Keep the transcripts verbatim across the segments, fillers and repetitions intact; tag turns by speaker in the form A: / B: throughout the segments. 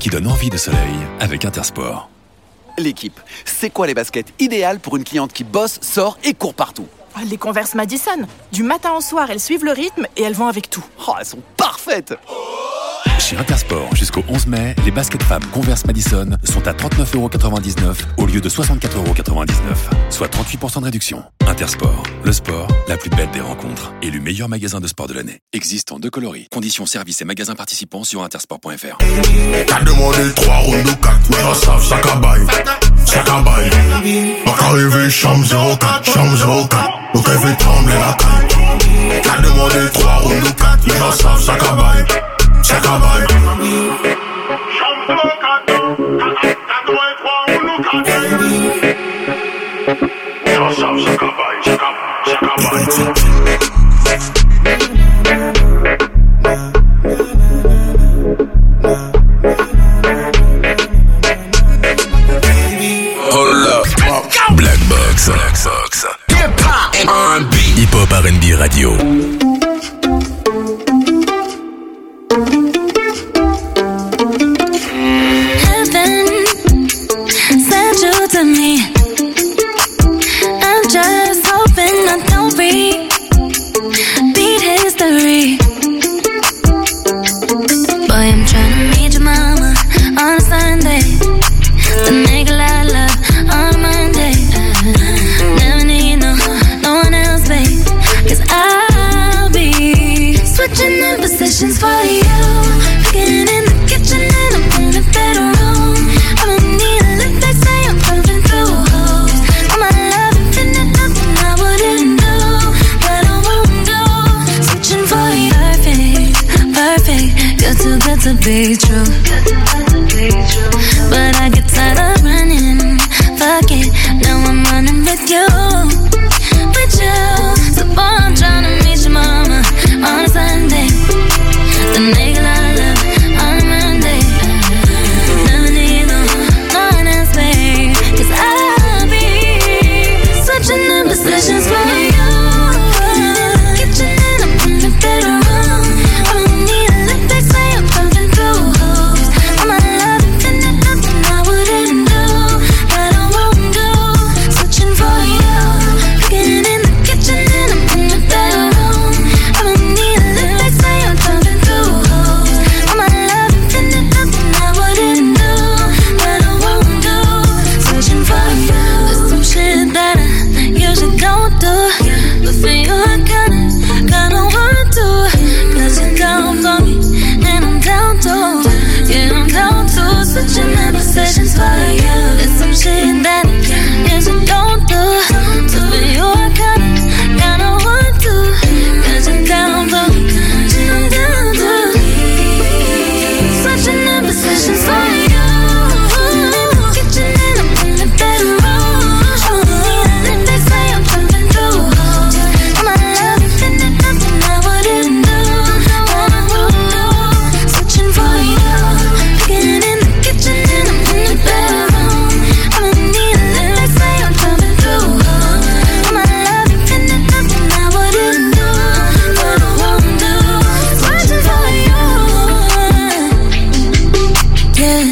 A: qui donne envie de soleil avec Intersport.
B: L'équipe, c'est quoi les baskets idéales pour une cliente qui bosse, sort et court partout?
C: Les Converse Madison. Du matin au soir, elles suivent le rythme et elles vont avec tout.
B: Oh, elles sont parfaites!
A: Chez Intersport, jusqu'au onze mai, les baskets femmes Converse Madison sont à trente-neuf euros quatre-vingt-dix-neuf au lieu de soixante-quatre euros quatre-vingt-dix-neuf, soit trente-huit pour cent de réduction. Intersport, le sport, la plus belle des rencontres. Élu meilleur magasin de sport de l'année. Existe en deux coloris. Conditions, services et magasins participants sur intersport point f r.
D: T'as demandé trois rondes de quatre, mais ça savent, ça cabaye, ça cabaye. On arrivé, chambre zéro quatre, chambre zéro quatre, donc elle fait trembler la caille. T'as demandé trois rondes de quatre, mais ça savent, ça cabaye. Ça cabaye.
A: Hold up. Black Box. Black Box. Hip-hop and R and B. Hip-hop R and B Radio.
E: To me, I'm just hoping I don't repeat history. Boy, I'm trying to meet your mama on a Sunday, the nigga I love on a Monday. Never need no, no one else, babe, 'cause I'll be switching the positions for you. Getting in the kitchen and I'm in the bedroom. I don't need a lift, they say I'm pumping through holes. All my love infinite, nothing I wouldn't do, but I won't do. Switching for you, perfect, perfect. Good too good to be true, but I get tired of running. Fuck it, now I'm running with you, with you. So boy, I'm trying to meet your mama on a Sunday, the nigga I love on a Monday. Never need no, no one else, babe, 'cause I'll be switching the positions for you. Kitchen and I'm in the bedroom. I don't need a lift, they say I'm pumping through holes. All my love infinite, nothing I wouldn't do, but I won't do. Switching for you. Getting in the kitchen and I'm in the bedroom. I don't need a lift, they say I'm pumping through holes. All my love infinite, nothing I wouldn't do, but I won't do. Switching for you. There's some shit that I usually don't do, but for you I kinda, kinda wanna do. 'Cause you're down for me, and I'm down too. Yeah, I'm down too. Switching the positions for you. There's some shit that I usually don't do, so for you I kinda, kinda wanna do. 'Cause you're down for me, and I'm down too. Switching the positions for you. Kitchen and I'm in the bedroom. I don't need a lift, they say I'm pumping through holes. All my love infinite, nothing I wouldn't do, but I won't do. Switching for you. Getting in the kitchen and I'm in the bedroom. I don't need a lift, they say I'm pumping through holes. All my love infinite, nothing I wouldn't do, but I won't do. Switching for you. Yeah.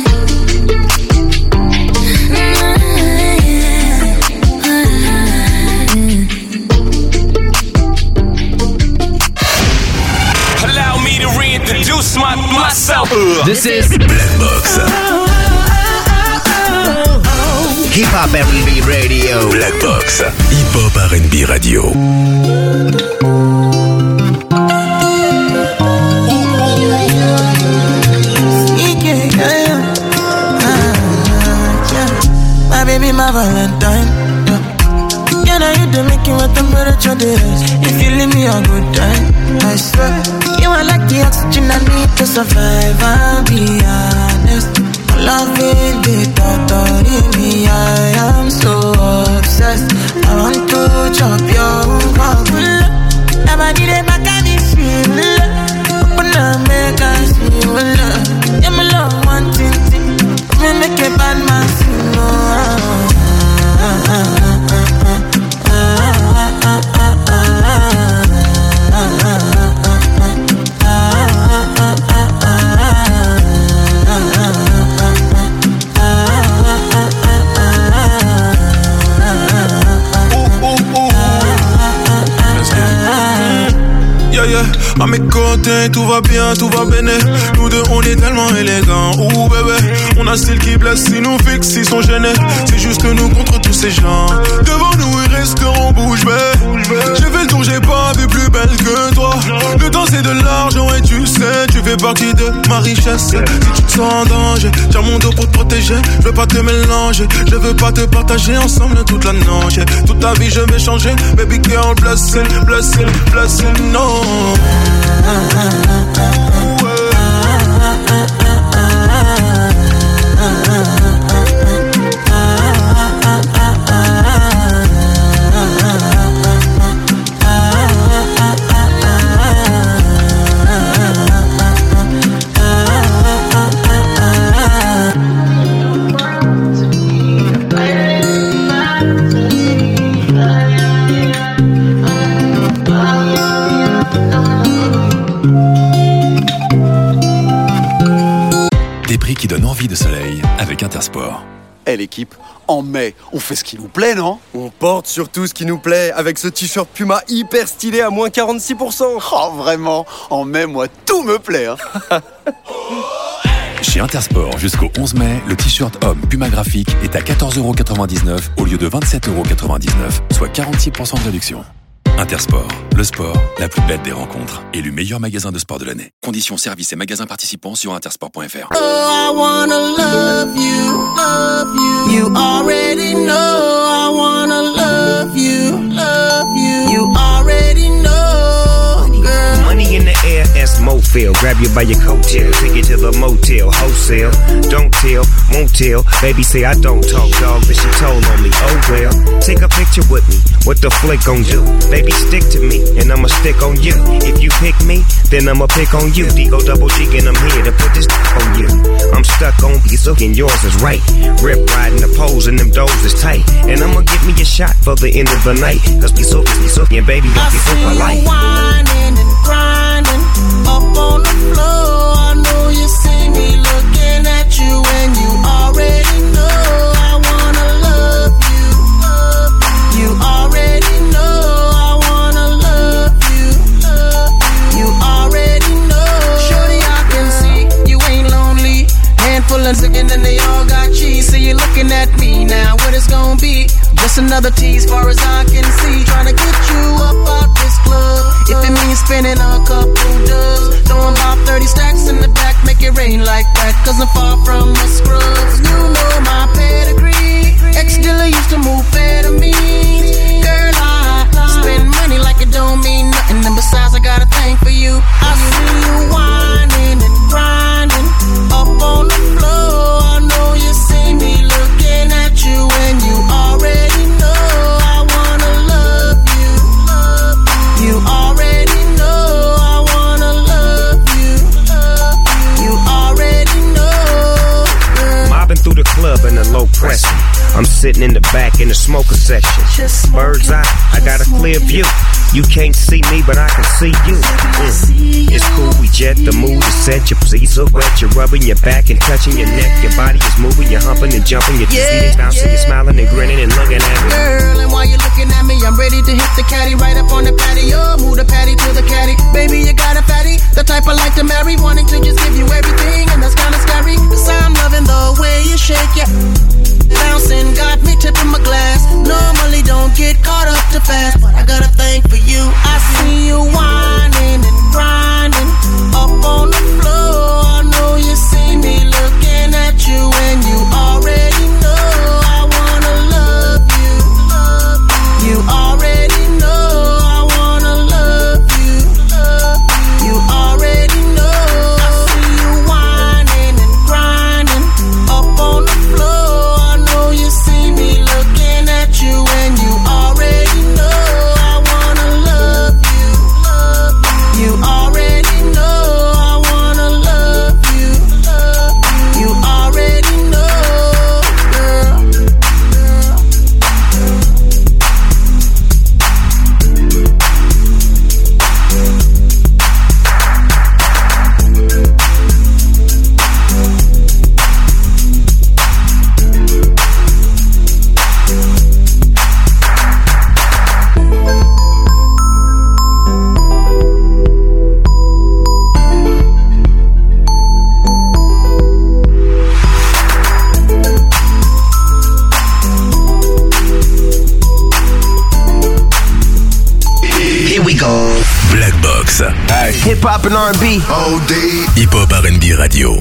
F: Allow me to reintroduce my, myself.
A: This is Black Box.
G: Hip-hop R and B Radio.
A: Black Box. Hip-hop R and B Radio.
H: My baby, my Valentine. Yeah. You know you do make it with temperature days. If you leave me a good time, I swear. You are like the oxygen I need to survive. I'll be honest. Loving the thought of me, I am so obsessed. I want to chop your bubble. Never did it back at this feel. Open up, make us feel. Yeah, my love, one thing, thing. Me make a bad man sing.
I: côté, tout va bien, tout va béné. Nous deux, on est tellement élégants. Ouh bébé, on a style qui blesse, si nous fixe, ils sont gênés. C'est juste nous contre tous ces gens. Devant nous, ils resteront bouche bée. J'ai fait le tour, j'ai pas vu plus belle que toi. Le temps, c'est de l'argent et tu sais, tu fais partie de ma richesse. Si tu te sens en danger, tiens mon dos pour te protéger. Je veux pas te mélanger, je veux pas te partager ensemble toute la nuit. Toute ta vie, je vais changer. Baby girl, blessing, blessing, blessing, no.
A: Qui donne envie de soleil avec Intersport.
B: Eh hey, l'équipe, en mai, on fait ce qui nous plaît, non?
J: On porte surtout ce qui nous plaît avec ce t-shirt Puma hyper stylé à moins quarante-six pour cent.
B: Oh vraiment, en mai, moi, tout me plaît. Hein.
A: Chez Intersport, jusqu'au onze mai, le t-shirt homme Puma graphique est à quatorze euros quatre-vingt-dix-neuf au lieu de vingt-sept euros quatre-vingt-dix-neuf, soit quarante-six pour cent de réduction. Intersport, le sport, la plus belle des rencontres. Élu meilleur magasin de sport de l'année. Conditions, services et magasins participants sur intersport point f r.
H: Oh, I wanna love you, love you. You already know I wanna love you, love you. You already know, girl.
G: Money in the air, as Mofil. Grab you by your coattail, take you to the motel, wholesale. Don't tell, won't tell. Baby say I don't talk, dog, but she told on me. Oh well, take a picture with me. What the flick gon' do? Baby, stick to me, and I'ma stick on you. If you pick me, then I'ma pick on you. D-Go double G, and I'm here to put this on you. I'm stuck on these, and yours is right. Rip riding the poles, and them doors is tight. And I'ma give me a shot for the end of the night. Cause we so, we so, and baby, don't be so polite.
H: Whining and grinding up on the floor. I know you see me looking at you, and you already know I wanna love you. You already know I wanna love you. You already know. Shorty, I can see you ain't lonely. Handful of chicken and they all got cheese. So you're looking at me now. What it's gonna be? Just another tease, far as I can see. Trying to get you up out this club. If it means spending a couple dubs, throwing about thirty stacks in the back, make it rain like that. Cause I'm far from a scrub. You know my pedigree. Ex-dealer used to move better me. Girl, I spend money like it don't mean nothing. And besides, I got a thing for you. I see you whining and grinding up on the floor. I know you see me looking at you, and you already know I wanna love you. You already know I wanna love you. You already know, girl.
G: Mobbing through the club in a low pressing. I'm sitting in the back in the smoker section. Bird's eye, I got a clear view. You can't see me, but I can see you. Mm. It's cool, we jet, the mood is set. Your pussy so wet, you're rubbing your back and touching your neck. Your body is moving, you're humping and jumping. You're yeah, bouncing, yeah. You're smiling and grinning and looking at me.
H: Girl, and while you're looking at me, I'm ready to hit the caddy right up on the patio. Move the patty to the caddy. Baby, you got a fatty, the type I like to marry. Wanting to just give you everything, and that's kinda scary. Cause I'm loving the way you shake, yeah. Bouncing got me tipping my glass. Normally don't get caught up too fast, but I got a thing for you. I see you whining and grinding up on the floor. I know you see me looking at you, and you already know I wanna love you. You already know I wanna love you. You already know. I see you whining and grinding up on the floor.
G: hip-hop and R and B.
D: O D.
A: Hip-hop R and B radio.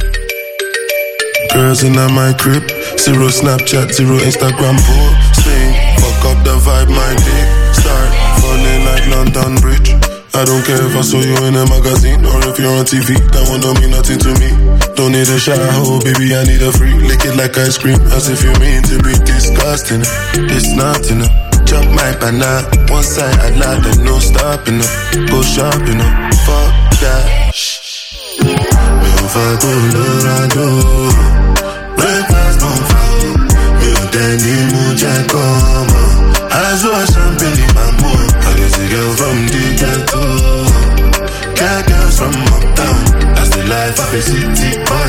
I: Girls in my crib, zero Snapchat, zero Instagram posting. Fuck up the vibe, my dick start falling like London Bridge. I don't care if I saw you in a magazine or if you're on T V, that one don't mean nothing to me. Don't need a shower, baby, I need a free. Lick it like ice cream, as if you mean to be disgusting. It's not enough. Chop my banana, one side I lie, then no stopping up. Go shopping up, fuck that. Shh. If I go Dorado, breakfast don't fall. Me Danny Muja come. I saw champagne in my mood. I guess a girl from the ghetto, cat girls from uptown. That's the life of a city boy.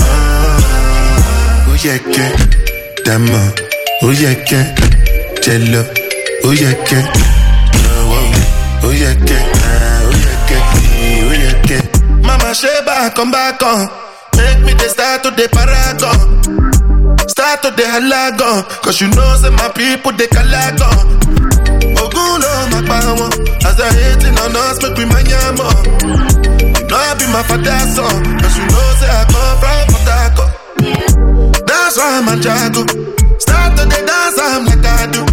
I: Ah, oh yeah, yeah, damn, oh yeah, yeah, jello, oh yeah, yeah, oh yeah, yeah, oh yeah, yeah, oh yeah, yeah. Mama Sheba, come back on, make me the start to the paragon. Start to the halagon, cause you know say my people they calagon. Oguno my power, as they hating on us make we manyamo. You know I be my father's son, cause you know say I come from Potako. That's why I'm a jago. Start to the dance I'm like I do.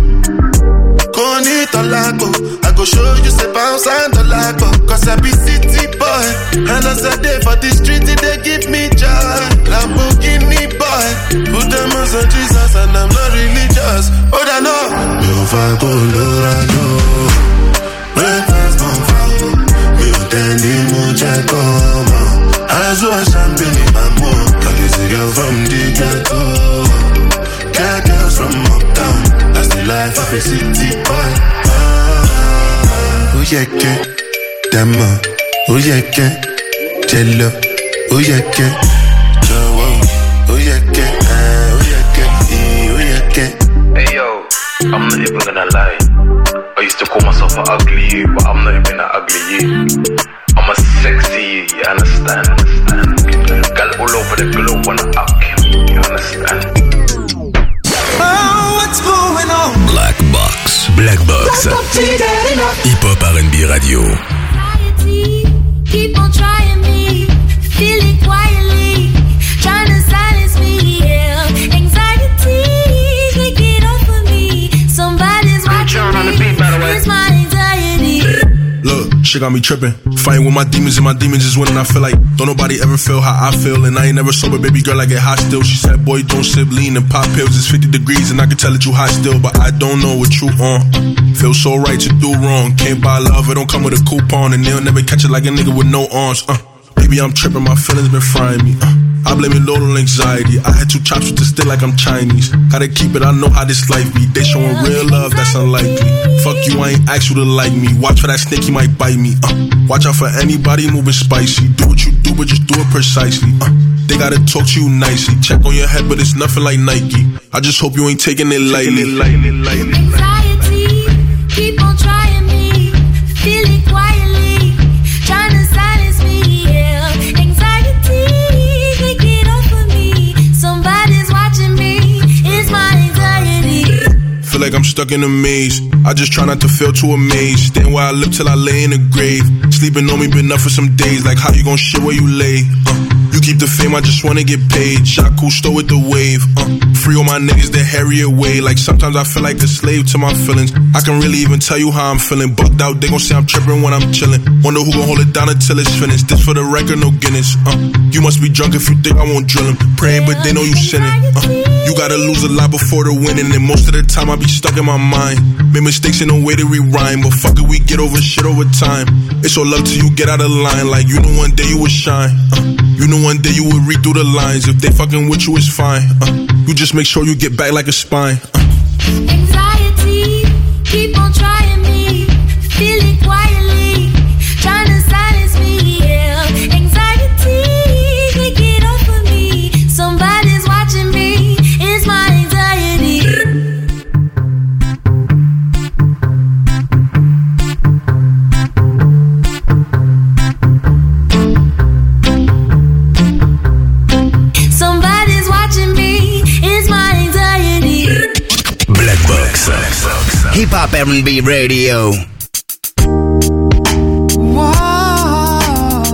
I: Koni Tolago, I go show you say bounce and Tolago. Cause I be city boy, and as I day for the street they give me joy. Lamborghini boy, put them on Jesus and I'm not religious. Oh, I know. If I go Dorado, breakfast don't fall. Me Danny Muja come. I saw champagne in my mood. Like this girl from the ghetto, cat girls from uptown. That's the life of a city boy. Ah, oh yeah, yeah, damn, oh yeah, yeah, jello, oh yeah, yeah, oh yeah, yeah, oh yeah, yeah, oh yeah, yeah.
K: Hey yo, I'm not even gonna lie. I used to call myself an ugly you, but I'm not even an ugly you. I'm a sexy you, you understand? understand? Girl all over the globe wanna up you, you understand?
H: Oh, what's going on?
A: Black Box. Black Box. Hip-hop R and B radio.
E: Keep on trying me, feel it quietly, trying to silence me, yeah. Anxiety, take it off of me. Somebody's watching me, it's my anxiety.
I: Look, shit got me tripping. Fighting with my demons and my demons is winning. I feel like don't nobody ever feel how I feel. And I ain't never sober, baby girl, I get hot still. She said, boy, don't sip lean and pop pills. It's fifty degrees and I can tell that you hot still. But I don't know what you on. Feel so right to do wrong. Can't buy love, it don't come with a coupon. And they'll never catch it like a nigga with no arms. Uh, baby, I'm tripping, my feelings been frying me. Uh, I blame it all on anxiety. I had two chops with the still like I'm Chinese. Gotta keep it, I know how this life be. They showing real love, that's unlikely. Fuck you, I ain't asked you to like me. Watch for that snake, he might bite me. Uh, watch out for anybody moving spicy. Do what you do, but just do it precisely. Uh, they gotta talk to you nicely. Check on your head, but it's nothing like Nike. I just hope you ain't taking it lightly.
E: Anxiety, keep on trying me, feel it quietly, trying to silence me, yeah. Anxiety, take it off of me. Somebody's watching me, it's my anxiety.
I: Feel like I'm stuck in a maze. I just try not to feel too amazed. Stand where I live till I lay in the grave. Sleeping on me been up for some days. Like how you gon' shit where you lay? Uh. You keep the fame, I just wanna get paid. Shot Cousteau with the wave. Uh, free all my niggas, they harry away. Like sometimes I feel like a slave to my feelings. I can really even tell you how I'm feeling. Bugged out, they gon' say I'm tripping when I'm chillin'. Wonder who gon' hold it down until it's finished. This for the record, no Guinness. Uh, you must be drunk if you think I won't drill him. Praying, but they know you sinning. Uh, you gotta lose a lot before the winning. And most of the time I be stuck in my mind. Made mistakes in no way to rewind. But fuck it, we get over shit over time. It's all love till you get out of line. Like you know one day you will shine. Uh, you know one day you will read through the lines. If they fucking with you, it's fine. Uh, you just make sure you get back like a spine. Uh.
E: Anxiety, keep on trying me, feel it quietly, trying to silence me, yeah. Anxiety, take it off of me. Somebody's watching me, it's my anxiety. Somebody's watching me, it's my anxiety.
A: Black Box.
G: Hip Hop R and B Radio.
H: Whoa.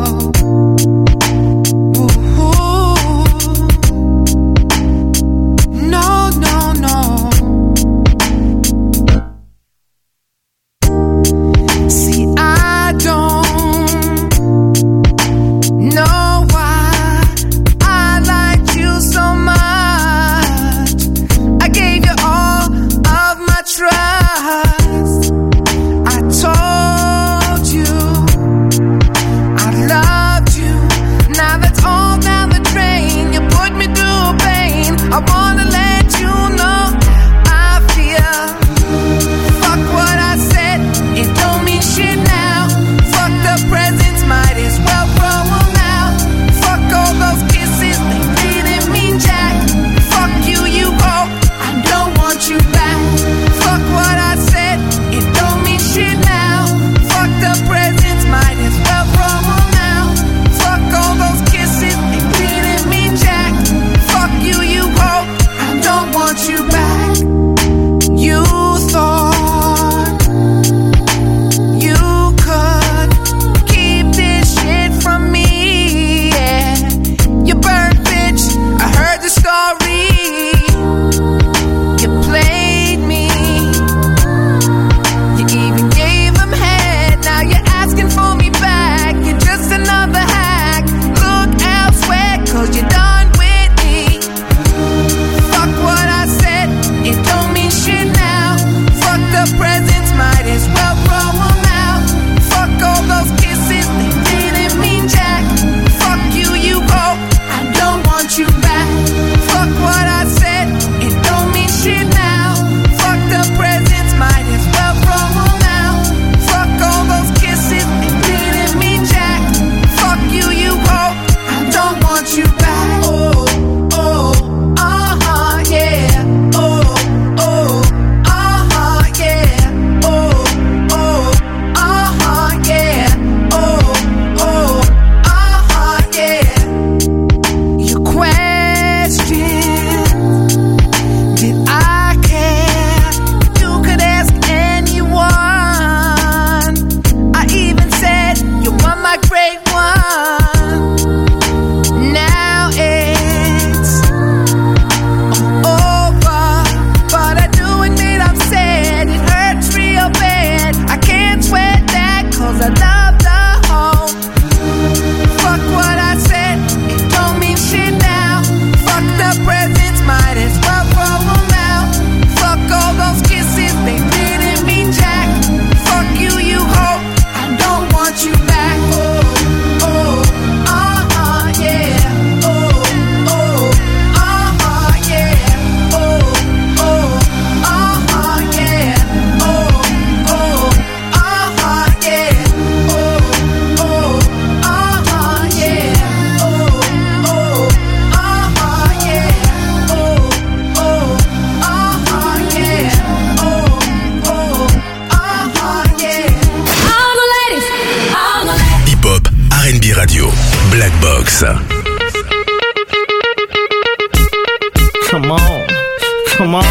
L: Come on.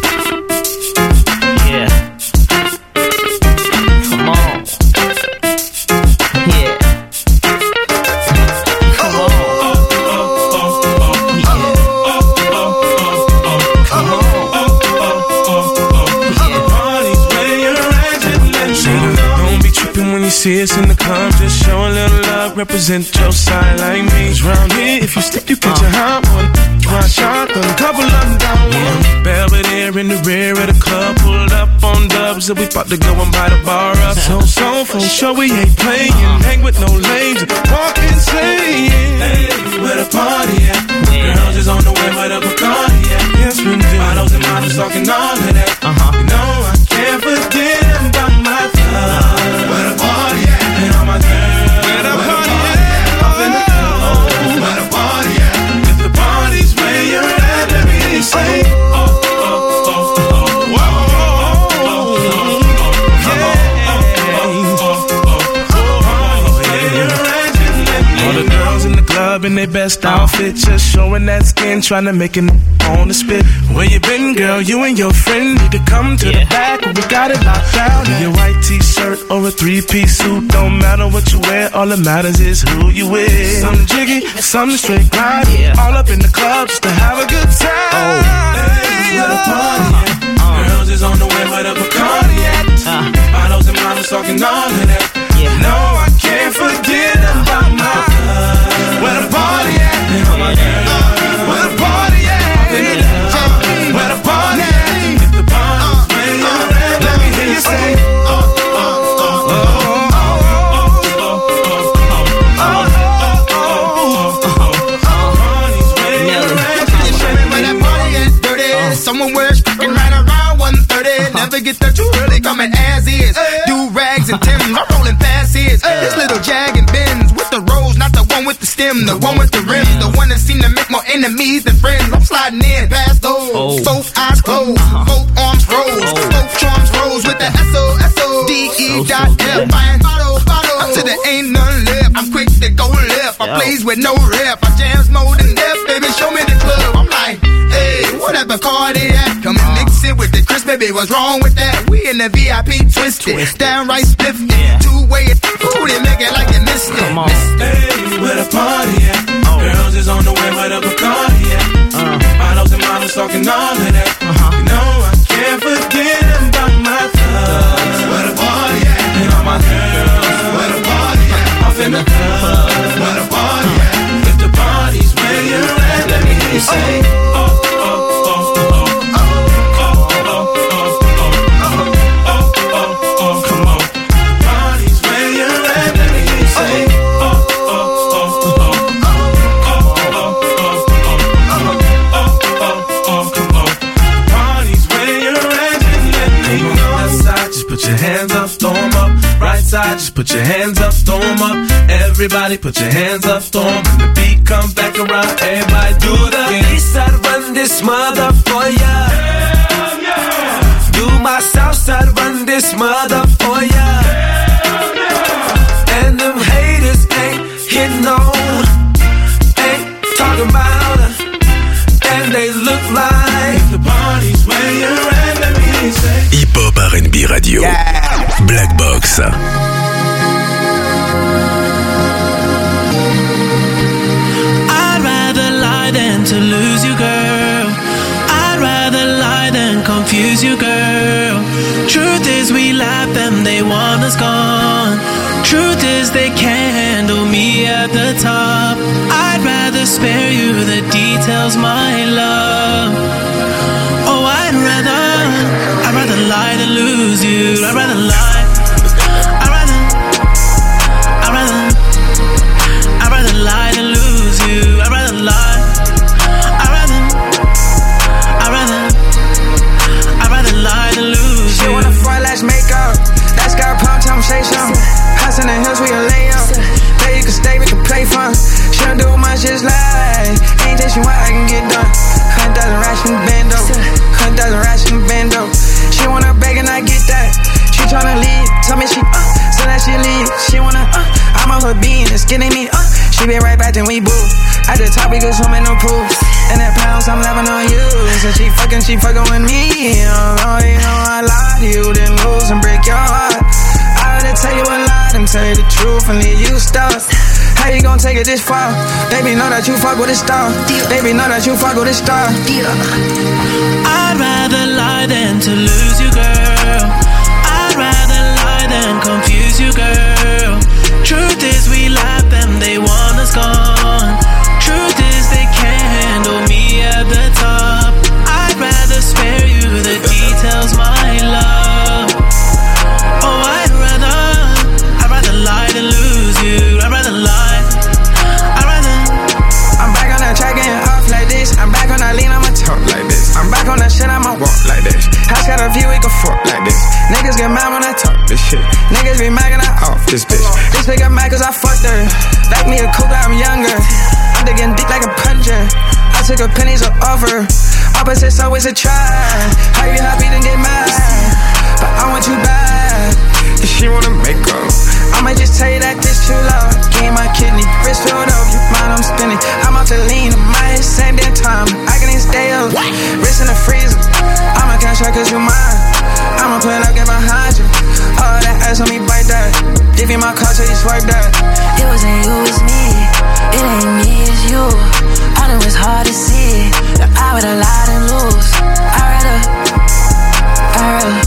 L: Yeah. Come on. Yeah. Come on. Yeah. Come on.
I: Don't be tripping when you see us in the club. Just show a little love, represent your side like me. Cause round here, if you slip, you catch a hot one. Try shotgun, couple of them down one. Belvedere in the rear of the club, pulled up on dubs, and we about to go and buy the bar up. So, so, for sure we ain't playing. Hang with no lames, walk insane. Hey, where the party at? Girls is on the way, where the Bacardi at? Yes, we do. Bottles and models talking all of that. Uh-huh. You know I can't forget about my thug. Where the party at? And all my girls. Where the party at? Up in the club. Where the party at? If the party's where you're at, let me say. Oh, oh, oh, oh, whoa, oh, yeah. All the girls in the club in their best outfit, just showing that skin, trying to make it on the spit. Where you been, girl? You and your friend need to come to yeah. the back. We got it locked down. In your white t-shirt or a three-piece suit, don't matter what you wear. All that matters is who you with. Some jiggy, some straight grind. Yeah. All up in the club just to have a good time. Oh. Hey, where the party at? Uh. Girls is on the way, where the Bacardi at? Uh. Bottles and models talking all of that. Yeah. No, I can't forget about my love. Where the party at? Yeah. Where the party at? Uh, where the party at? If the party's where you're at, let me hear you say. Oh, oh, oh, oh, oh, oh,
M: someone wears fucking right around one thirty. Never get there too early, coming as is. Do rags and Timbs, I'm rolling fast is. This little Jag and Benz with the rose, not the one with the stem, the one with the rims, the one that seem to make more enemies than friends. I'm sliding in past those, oh. both eyes closed, uh-huh. both arms rose, oh. both charms rose with the S O S O D E dot F. Buying bottle, bottle, until there ain't none left. I'm quick to go left. I plays with no rep. I jams more than death, baby. Show me the club. I'm like, hey, whatever car they at, come and mix it with the crisp, baby. What's wrong with that? We in the V I P twisted, twisted. Downright spiffed, yeah. two way it, ooh, they make it like you missed it. Come on. Hey, where the party at? Oh. Girls is on the way, where the Bacardi at? Uh. Bottles and models talking all of that. Uh-huh. You know I can't forget about my thugs. Where the party at? And all my girls. Where the party at? Off in the club. Where the party at? If the party's where you're at, let me hear you say. Oh, oh, oh, oh, oh, oh, oh, oh, oh, oh, come on. The party's where you're at, let me hear you say. Oh, oh, oh, oh, oh, oh, oh, oh, oh, come on. The party's where you're at, let me know. Left side, just put your hands up, throw 'em up. Right side, just put your hands up, throw 'em up. Everybody put your hands up, throw 'em. When the beat come back around, everybody do the east side, run this mother for ya. Hell yeah. Do my south side, run this mother for ya. Hell yeah. And them haters ain't hitting on, ain't talking about her, and they look like the party's where you're at, let me say.
A: Hip Hop R and B Radio, yeah. Black Box.
N: Than to lose you, girl. I'd rather lie than confuse you, girl. Truth is we laugh them, they want us gone. Truth is they can't handle me at the top. I'd rather spare you the details, my love. Oh, I'd rather, I'd rather lie than lose you. I'd rather lie. I'd rather, I'd rather, I'd rather lie than lose you. I'd rather lie.
O: She wanna front lash makeup. That's got a pump, tell 'em say something. House in the hills, we a lay up. There you can stay, we can play fun. She don't do much, just lie. Ain't this what I can get done. Hundred thousand racks from the bando. Hundred thousand racks from the bando. She wanna beg and I get that. She tryna leave, tell me she uh, so that she leave. She wanna uh, I'm on her being, it's getting me uh. She be right back, then we boo. At the top, we go swimming no pool. And that pounds, I'm loving on you. said she fucking, she fucking with me. Oh, you know I lied to you, then lose and break your heart. I had to tell you a lie, then tell you the truth and leave you stuck. How you gon' take it this far? Baby, know that you fuck with a star. Baby, know that you fuck with a star.
N: I'd rather lie than to lose you, girl. I'd rather lie than confuse you, girl. Truth is we laugh and they want us gone. Truth is they can't handle me at the top. I'd rather spare you the details, my love. Oh, I'd rather, I'd rather lie than lose you. I'd rather lie, I'd rather.
O: I'm back on that track getting off like this. I'm back on that lean, I'ma talk like this. I'm back on that shit, I'ma walk like this. House got a view, we can fuck like this. Niggas get mad when I talk this shit. Niggas be mad when I off this bitch. This bitch got mad cause I fucked her. Like me a cougar, I'm younger. I'm digging deep like a plunger. I took a pennies of offer. Opposites always a try. How you happy then get mad? But I want you back. If she wanna make up, I might just tell you that this too loud. Gave my kidney, wrist filled up, you mind I'm spinning. I'm out to lean, in my head same damn time. I can even stay up, wrist in the freezer. I'ma cash out cause you mine. I'ma pull up, get behind you. All that ass on me, bite that. Give you my card so you swipe that.
E: It wasn't you, it's me. It ain't me, it's you. I know it's hard to see that I would've lied and lose. I'd rather, I'd rather,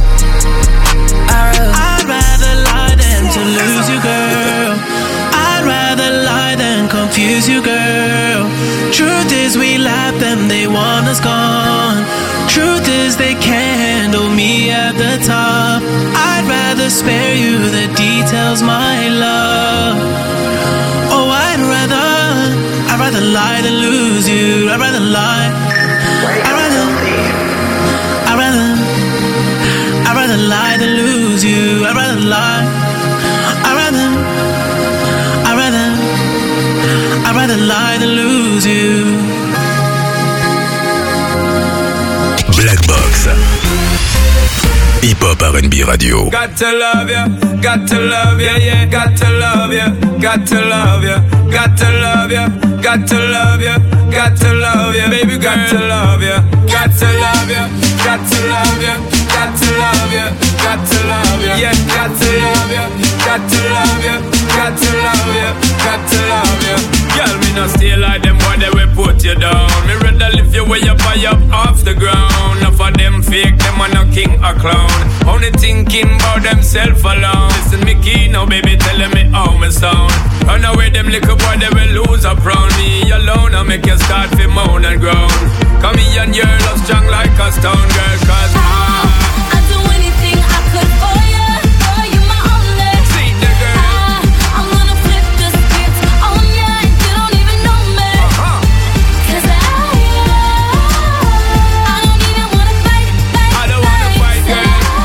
E: I'd rather.
N: I'd rather lie than to lose you, girl. I'd rather lie than confuse you, girl. Truth is we laugh and they want us gone. Truth is they can't handle me at the top. I'd rather spare you the details, my love. Oh, I'd rather, I'd rather lie than lose you. I'd rather lie. I'd rather, I'd rather, I'd rather lie than lose you. I'd rather lie. I'd rather, I'd rather, I'd rather lie than lose you.
A: Black Box Hip Hop R and B Radio.
F: Got to love ya, got to love ya, yeah, got to love ya, got to love ya, got to love ya, got to love ya, got to love ya, baby, got to love ya, got to love ya, got to love ya, got to love ya, got to love ya, yeah, got to love ya, got to love ya, got to love ya, got to love ya. Girl, me not stay like them boy, they will put you down. Me rather lift you way up, high up off the ground. Enough of them fake, them are no king or clown. Only thinking about themself alone. Listen me key now, baby, telling me how me sound. Run away them little boy, they will lose up round me alone. I make you start to moan and groan. Come here and your love strong like a stone girl, cause I
E: I'd do anything I could for you, for you my only.
F: See the girl,
E: I, I'm gonna flip the script on ya and you don't even know me.
F: uh-huh.
E: Cause I, I don't even wanna fight, fight,
F: I don't wanna fight, girl.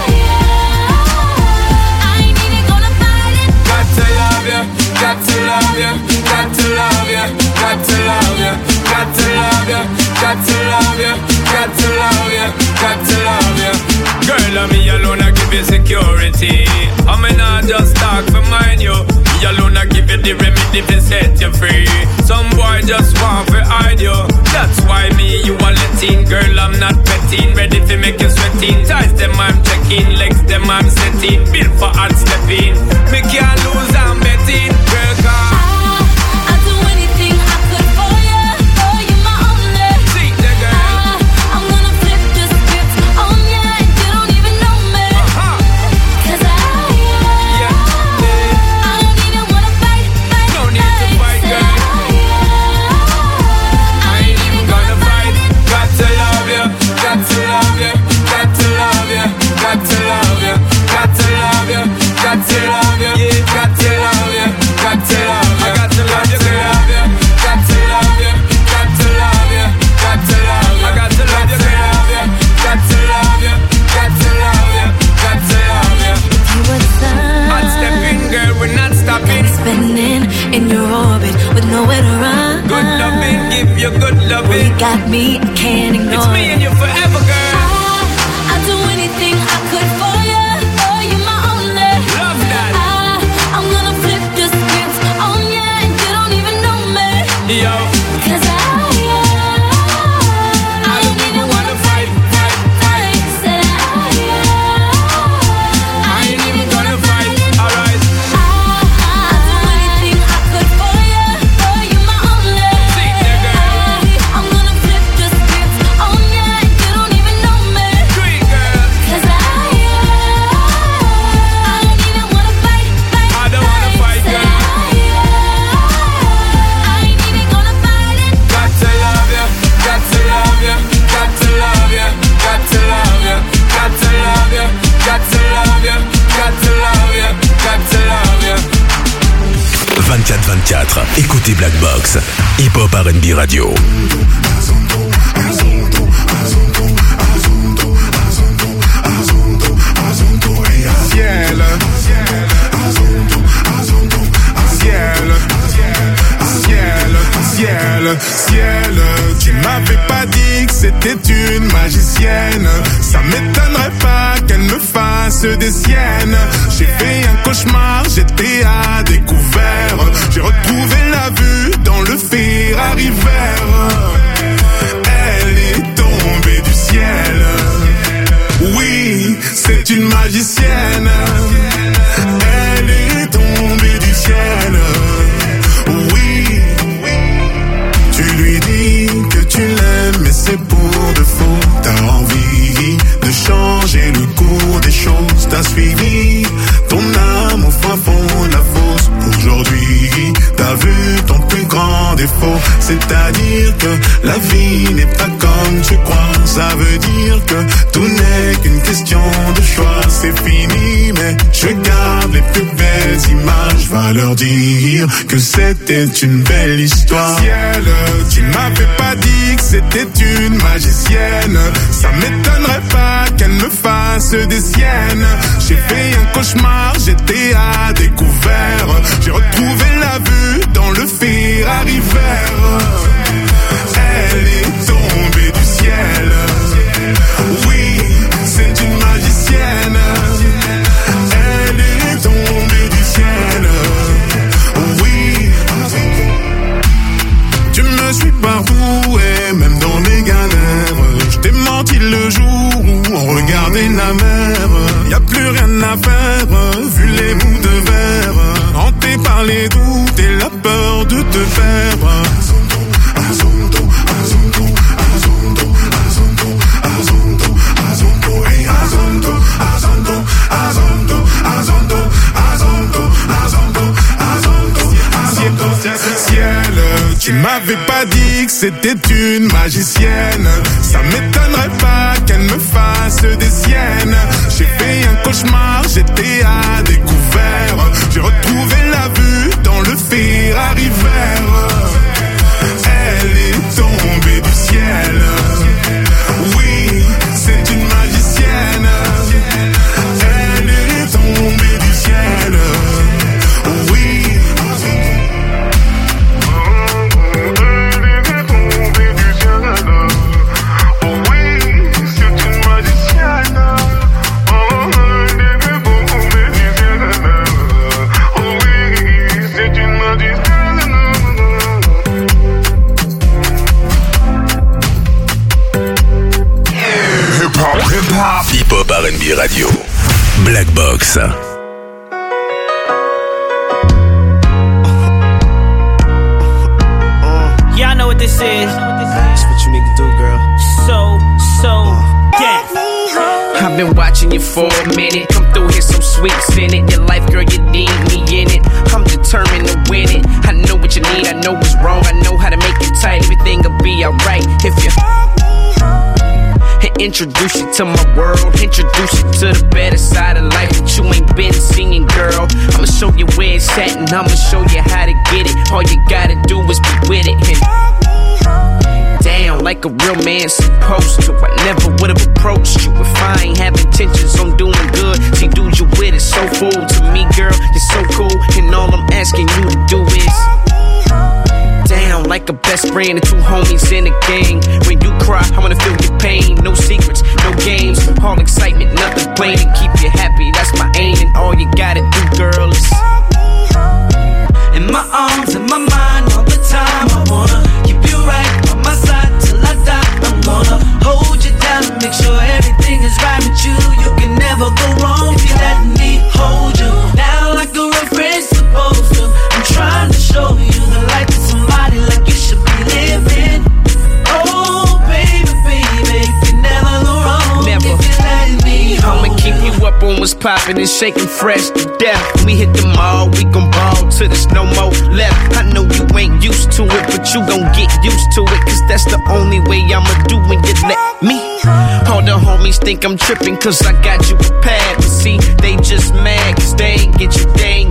E: I ain't even gonna fight it.
F: Got to love ya, got to love ya, got to love ya, got to love ya, got to love ya, got to love ya, got to love ya, got to love ya. Girl, I'm me alone, I give you security. I mean, I just talk for mine, you. Me alone, I give you the remedy to set you free. Some boy just want to hide you. That's why me, you are letting. Girl, I'm not petting. Ready to make you sweating. Ties them, I'm checking. Legs them, I'm setting. Built for hard stepping. Me can't lose, I'm betting. Girl, come.
E: I'd do anything I could for you, for you my only.
F: See the girl.
E: I'm gonna flip the script on ya and you don't even know me.
F: Uh-huh.
E: Cause I,
F: Yeah.
E: I don't even wanna fight, fight,
F: No need to fight, girl. I ain't even gonna fight. Got to love ya, got to love ya, got to love ya, got to love ya, got to love ya, got to love ya.
A: autres, écoutez Black Box, Hip Hop R and B Radio.
I: Ciel, ciel, ciel, ciel, ciel. Tu m'avais pas dit que c'était une magicienne. Ça m'étonnerait pas qu'elle me fasse des siennes. J'ai fait un cauchemar, j'étais à découvert. J'ai retrouvé la vue dans le Ferrari vert. Elle est tombée du ciel. Oui, c'est une magicienne. Elle est tombée du ciel. Oui, tu lui dis que tu l'aimes, mais c'est pour de faux. T'as envie de changer le cours des choses. T'as suivi ton âme au fin fond de la fosse. Aujourd'hui, t'as vu ton plus grand défaut. C'est-à-dire que la vie n'est pas comme tu crois. Ça veut dire que tout n'est qu'une question de choix. C'est fini, mais je garde les plus belles images. Va leur dire que c'était une belle histoire. Ciel, tu m'avais pas dit que c'était une magicienne. Ça m'étonnerait pas qu'elle me fasse des siennes. J'ai fait un cauchemar, j'étais à découvert. J'ai retrouvé la vue dans le Ferrari vert. Elle est tombée du ciel. Oui, c'est une magicienne. Elle est tombée du ciel. Oui, tu me suis partout et même dans mes galères. Je t'ai menti le jour où on regardait la mer. Y'a plus rien à faire, vu les bouts de verre. Hanté par les doutes et la peur de te perdre. Azondo, Azondo, Azondo, Azondo, Azondo, Azondo, hey Azondo, Azondo, Azondo, Azondo, Azondo, Azondo, Azondo, Azondo, ciel. Tu m'avais pas dit que c'était une magicienne. Ça m'étonnerait pas qu'elle me fasse des siennes. J'ai fait un cauchemar, j'étais à découvert. J'ai retrouvé la vue dans le Ferrari vert. Elle est tombée du ciel. Oui, c'est une magicienne. Elle est tombée du ciel. Oui.
A: Hip Hop R and B Radio. Black Box.
L: Y'all know what this is. That's what you need to do, girl. So, so, death.
P: I've been watching you for a minute. Come through here, some sweets in it. Your life, girl, you need me in it. I'm determined to win it. I know what you need, I know what's wrong. I know how to make it tight. Everything'll be alright if you introduce you to my world. Introduce you to the better side of life that you ain't been seeing, girl. I'ma show you where it's at and I'ma show you how to get it. All you gotta do is be with it and down like a real man supposed to. I never would've approached you if I ain't have intentions on doing good. See, dude, you with it, so full to me, girl. You're so cool, and all I'm asking you to do is down like a best friend and two homies in a gang. When you cry, I wanna feel your pain. No secrets, no games, all excitement, nothing plain. And keep you happy, that's my aim. And all you gotta do, girl, is in my arms, in my mind, all the time. I wanna keep you right on my side till I die. I'm gonna hold you down and make sure everything is right with you. You can never go wrong if you let me hold you down like a real friend's supposed to. I'm trying to show you the light that somebody like you should be living. Oh, baby, baby, you can never go wrong never. If you let me hold I'ma keep you up on what's poppin' and shaking fresh to death. We hit the mall, we gon' ball till there's no more left. I know you ain't used to it, but you gon' get used to it, cause that's the only way I'ma do when you let me. All the homies think I'm trippin' cause I got you prepared, but see, they just mad cause they ain't get you, they ain't get you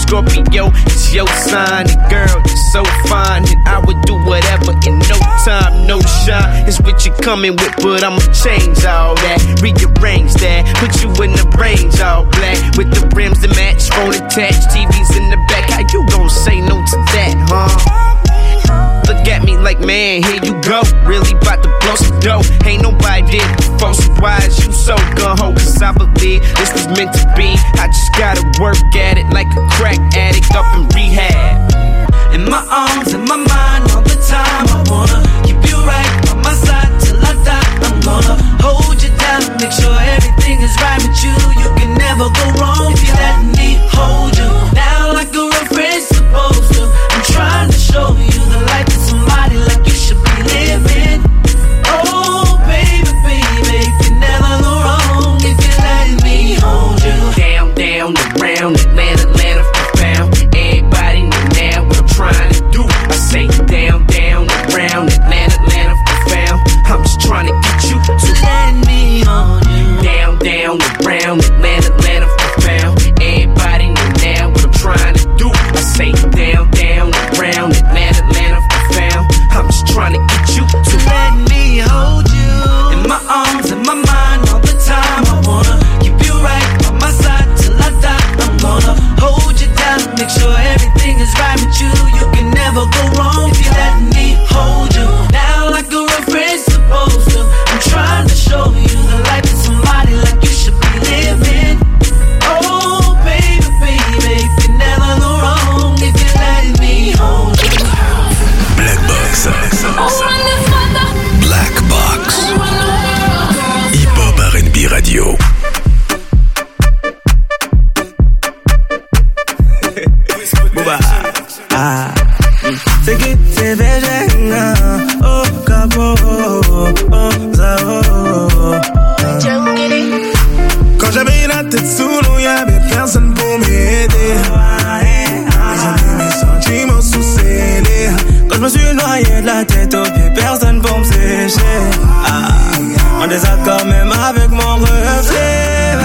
P: Scorpio, it's your sign. And girl, you're so fine. And I would do whatever in no time, no shine. It's what you coming with, but I'ma change all that. Rearrange that, put you in the range all black. With the rims that match, phone attached, T Vs in the back. How you gon' say no to that, huh? Look at me like, man, here you go. Really bout to blow some dough. Ain't nobody did before, so why is you so gun-ho? Cause I believe this was meant to be. I just gotta work at it like a crack addict up in rehab.
Q: In my arms, in my mind, all the time I wanna keep you right by my side till I die. I'm gonna hold you down, make sure everything is right with you. You can never go wrong if you let me hold you down like a real friend's supposed to. I'm trying to show you the life of somebody like you should be living. Oh, baby, baby, you can never go wrong if you let me hold you.
P: Down, down, around, Atlanta, Atlanta, profound. Everybody know now what I'm trying to do. I say down, down, around, Atlanta, Atlanta, profound. I'm just trying to get you to
Q: let me hold you.
P: Down, down, around, Atlanta, Atlanta, profound. Everybody know now what I'm trying to do. I say down, down, around, Atlanta, Atlanta, profound. I'm just trying to get you to
Q: let me hold you. In my arms, in my mind, all the time I wanna keep you right by my side till I die. I'm gonna hold you down, make sure everything is right with you. You can never go wrong if you let me hold you now like a real friend's supposed to. I'm trying to show you the life of somebody like you should be living. Oh, baby, baby, you can never go wrong if you let me hold you.
A: Black Box. Black Box. Hip-Hop R and B Radio.
H: Ah, c'est qui c'est végétarien. Oh, capo, oh, ça, oh. Quand j'avais la tête sous l'eau, y'avait personne pour m'aider. Mes sentiments sous scellés. Quand je me suis noyé de la tête aux pieds, personne pour me sécher. Ah, en désaccord même avec mon reflet.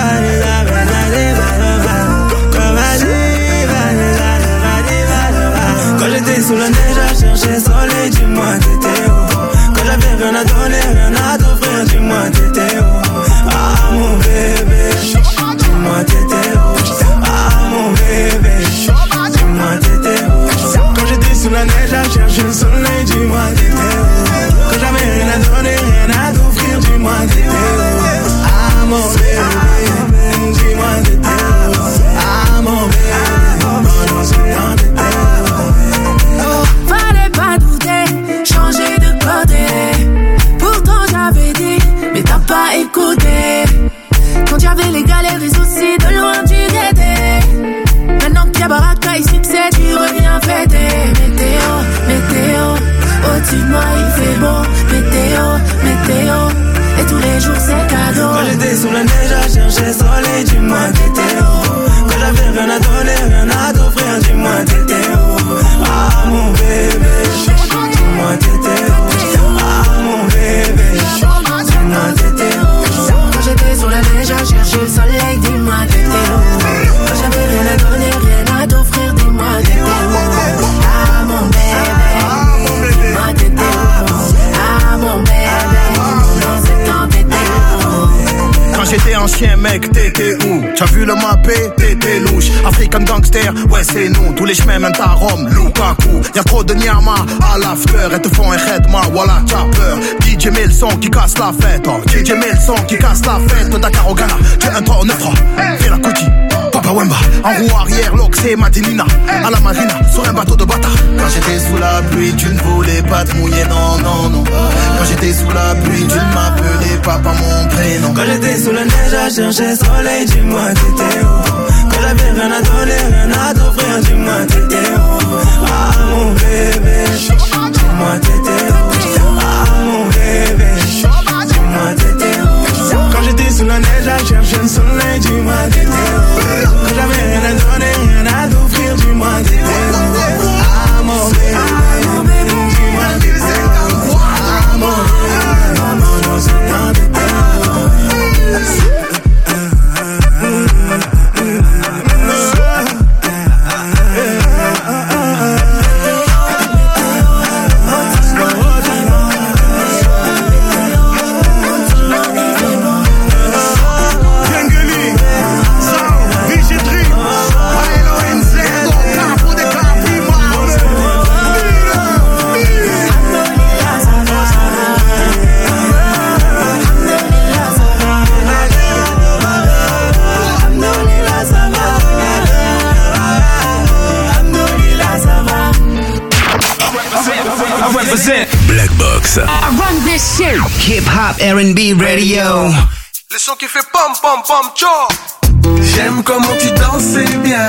H: Quand j'étais sous la neige à chercher soleil, dis-moi t'étais où? Quand j'avais rien à donner, rien à t'offrir, dis-moi t'étais où? Ah mon bébé, dis-moi t'étais où? Ah mon bébé, dis-moi t'étais où? Quand j'étais sous la neige à chercher le soleil, dis-moi t'étais où? Quand j'avais rien à donner, rien à t'offrir, dis-moi t'étais où? Ah mon bébé, dis-moi t'étais où? Ah mon bébé, non non c'est pas t'étais où?
E: Fallait pas douter, changer de côté. Pourtant j'avais dit, mais t'as pas écouté. Quand y'avait les galères et soucis, de loin tu guettais. Maintenant qu'il y a baraka et succès, tu reviens fêter. Météo, météo, au-dessus de moi il fait beau. Météo, météo, et tous les jours c'est cadeau.
H: Quand j'étais sous la neige à chercher soleil, dis-moi t'étais où? Quand j'avais rien à donner, rien à t'offrir, dis-moi t'étais où? Ah mon bébé, dis-moi t'étais où? Ah mon bébé, dis-moi t'étais où?
E: Quand j'étais sous la neige à chercher le soleil, dis-moi t'étais où? Quand j'avais rien à donner, rien à t'offrir, dis-moi t'étais où? Ah mon bébé, dis-moi t'étais où? Ah mon bébé, non c'est quand t'étais où?
R: Quand j'étais un chien mec, t'étais où? T'as vu le mappé, t'étais louche. African gangster, ouais c'est nous. Tous les chemins mènent à Rome, Lukaku. Y'a trop de nyama à l'after. Elles te font un khedma, voilà t'as peur. D J met le son qui casse la fête. D J met le son qui casse la fête. Dakar au Ghana, tu es un trois neuf trois. Fais la cookie, Papa Wemba. En roue arrière, l'Oxé, Madinina. À la marina, sur un bateau de bâtard.
S: Quand j'étais sous la pluie, tu ne voulais pas te mouiller, non, non, non. Quand j'étais sous la pluie, tu ne m'appelais pas par mon prénom.
H: Quand j'étais sous la neige à chercher soleil, dis-moi t'étais où? Quand j'avais rien à donner, rien à t'offrir, dis-moi t'étais où? Ah mon bébé, dis-moi t'étais où? Ah mon bébé, dis-moi t'étais où? Quand j'étais sous la neige à chercher le soleil, dis-moi t'étais où? Quand j'avais rien à donner, rien à t'offrir, dis-moi t'étais où? Ah mon bébé, dis-moi t'étais où? Ah mon bébé, non non c'est pas t'étais où?
F: represent
A: Black Box.
T: I run this shit. Hip Hop R and B Radio.
I: Le son qui fait pom pom pom cho. J'aime comment tu danses bien.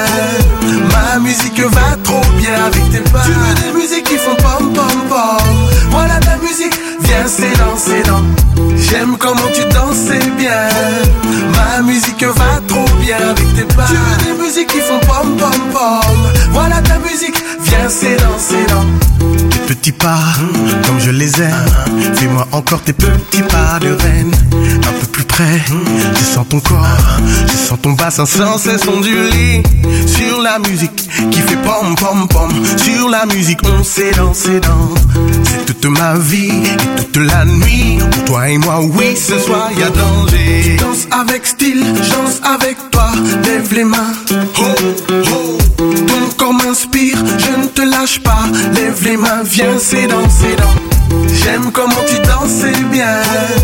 I: Ma musique va trop bien avec tes pas. Tu veux des musiques qui font pom pom pom. Voilà ta musique, viens c'est dans, c'est dans. J'aime comment tu danses bien. Ma musique va trop bien avec tes pas. Tu veux des musiques qui font pom pom pom. Voilà ta musique, viens c'est dans, c'est dans.
R: Tes petits pas, comme je les aime. Fais-moi encore tes petits pas de reine. Un peu plus près, je sens ton corps. Je sens ton bassin sans cesse onduler. Sur la musique qui fait pom pom pom. Sur la musique on s'est dansé dans. C'est toute ma vie et toute la nuit. Pour toi et moi, oui, ce soir y'a danger.
I: Danse avec style, danse avec toi. Lève les mains, oh, oh. Ton corps m'inspire, je ne te lâche pas. Lève les mains, viens, c'est dans, c'est dans. J'aime comment tu danses bien.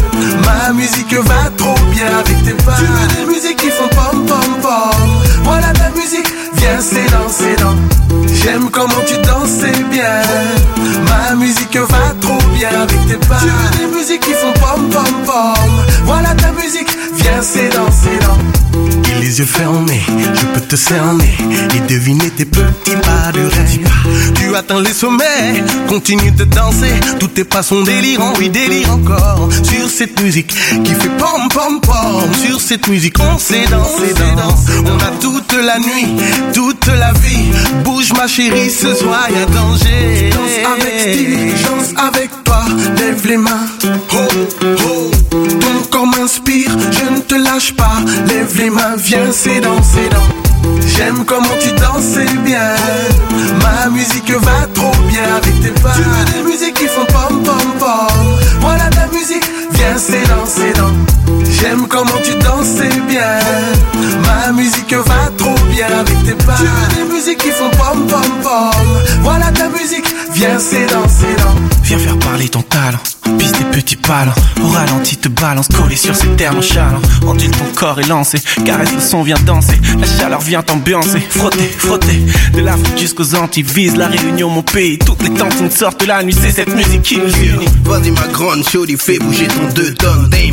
I: Ma musique va trop bien avec tes pas. Tu veux des musiques qui font pom pom pom. Voilà ta musique, viens, c'est dans, c'est dans. J'aime comment tu danses bien. Ma musique va trop bien avec tes pas. Tu veux des musiques qui font pom pom pom. Voilà ta musique, viens, c'est dans, c'est dans.
R: Et les yeux fermés, je peux te cerner et deviner tes petits pas de rêve. Tu atteins les sommets, continue de danser. Tous tes pas sont délirants, oui délire encore. Sur cette musique qui fait pom pom pom. Sur cette musique on s'est dansé, danse. On a toute la nuit, toute la vie. Bouge ma chérie, ce soir y'a danger.
I: Danse avec style, danse avec toi. Lève les mains, oh, oh. Ton corps m'inspire, je ne te lâche pas. Lève les mains, viens, c'est dans, c'est dans. J'aime comment tu danses bien. Ma musique va trop bien avec tes pas. Tu veux des musiques qui font pom pom pom. Voilà ta musique, viens, c'est dans, c'est dans. J'aime comment tu danses bien. Ma musique va trop bien avec tes pas. Tu veux des musiques qui font pom pom pom. Voilà ta musique, viens, c'est dans, c'est dans.
L: Viens faire parler ton talent. Piste des petits palans, au ralenti te balance, collé sur ces terres nonchalants. Ondule ton corps et lancé, caresse le son, viens danser. La chaleur vient t'ambiancer, frotter, frotter. De l'Afrique jusqu'aux Antilles, vise la Réunion, mon pays. Toutes les tantines sortent la nuit, c'est cette musique qui nous unit.
T: Vas-y ma grande shorty, fais bouger ton deux tonnes.